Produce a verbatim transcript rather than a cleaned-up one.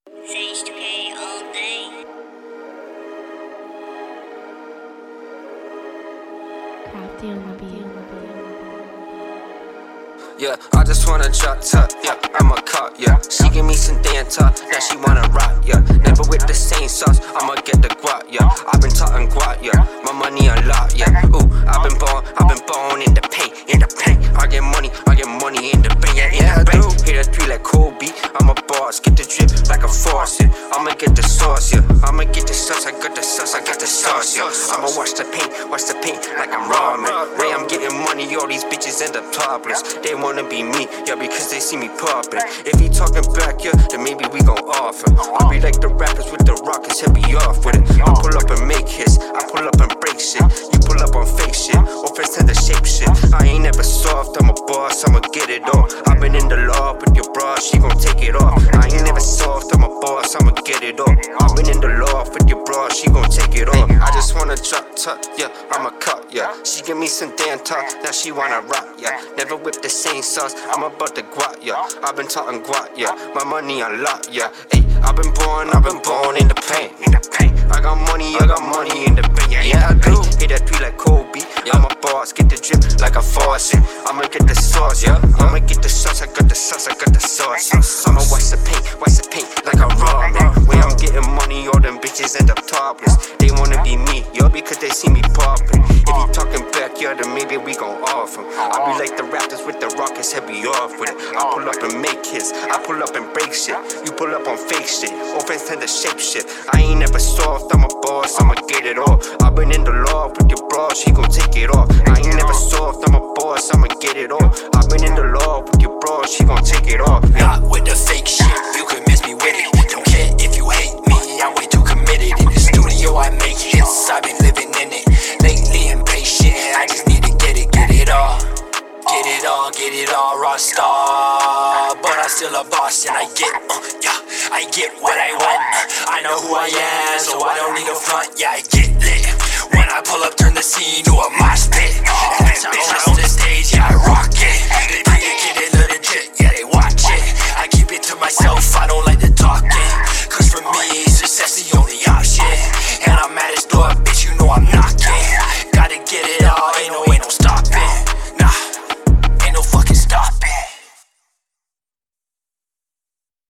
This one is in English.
Sage two K all day. Crafty on the beat. Yeah, I just wanna drop top, yeah, I'm a cop, yeah. She give me some damn talk, now she wanna rock, yeah. Never with the same sauce, I'ma get the guap, yeah. I've been talking guap, yeah, my money a lot, yeah. Ooh, I've been born, I've been born in the paint, in the paint. I get money, I get money in the bank, yeah, in the bank. Hit a three like Kobe, I'm a boss, get the drip like a faucet. I'ma get the sauce, yeah, I'ma get the sauce, I got the sauce, I got the sauce, yeah. I'ma wash the paint, wash the paint like I'm ramen. Ray, I'm getting money, all these bitches end up topless. They wanna be me, yeah, because they see me poppin'. If he talking back, yeah, then maybe we gon' offer. I'll be like the rappers with the rockets, he'll be off with it. I pull up and make hits, I pull up and break shit. You pull up on fake shit, or pretend to shape shit. I ain't never soft, I'm a boss, I'ma get it all. I've been in the law with your bra, she gon' take it off. I ain't never soft, I'm a boss, I'ma get it all. I've been in the law with your bra, she gon' take it off. I just wanna drop top, yeah, I'm a cut, yeah. She give me some damn talk, now she wanna rock, yeah. Never whip the same sauce, I'm about the guap, yeah. I've been talking guap, yeah. My money a lot, yeah. Ay, I've been born, I've been born in the paint, in the paint. I got money, I got money in the bank, yeah, yeah, I do. Hit that three like Kobe, I'm a boss, get the drip like a faucet. I'ma get the sauce, yeah. I'ma get the sauce, I got the sauce, I got the sauce, yeah. I'ma wash the paint, wash the paint like a ramen. When I'm getting money, all them bitches end up topless. They wanna be me, yo, because they see me poppin'. If he talking back, yeah, then maybe we gon' off him. I be like the Raptors with the Rockets, heavy off with it. I pull up and make hits, I pull up and break shit. You pull up on fake shit, offense tend to shape shit. I ain't never soft, I'm a boss, I'ma get it all. I've been in the law with your bra, she gon' take it off. I ain't never soft, I'm a boss, I'ma get it all. I've been in the law with your bra, she gon' take it off. Not with the fake shit, you can miss me with it. Don't care if you hate me, I'm way too committed. In the studio I make hits, I've been living in it. Lately impatient, I just need to get it, get it all. Get it all, get it all, raw star. But I'm still a boss and I get, uh, yeah, I get what I want. I know who I am, so I don't need a front, yeah, I get lit. When I pull up, turn the scene to a mosh pit. And bitch, on the stage, yeah, I rock.